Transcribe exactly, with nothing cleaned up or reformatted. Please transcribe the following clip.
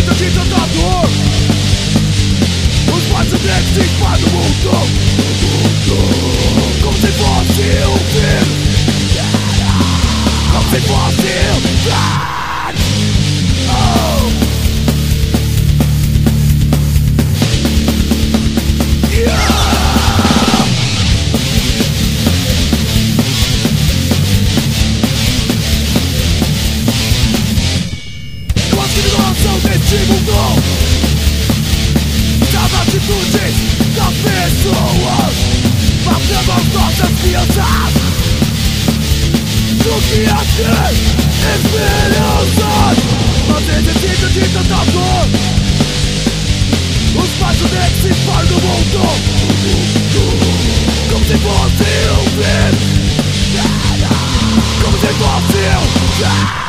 sentido de tanta dor. Os mais negros se espalham no mundo, como se fosse um vírus, como se fosse um vírus. Oh. Yeah. Com a simulação deste mundo, das atitudes das pessoas, matando as nossas crianças, do que a ter esperanças. Mas exercício de tanta dor, os mais negros se espalham no mundo, como se fosse um vírus, como se fosse um vírus.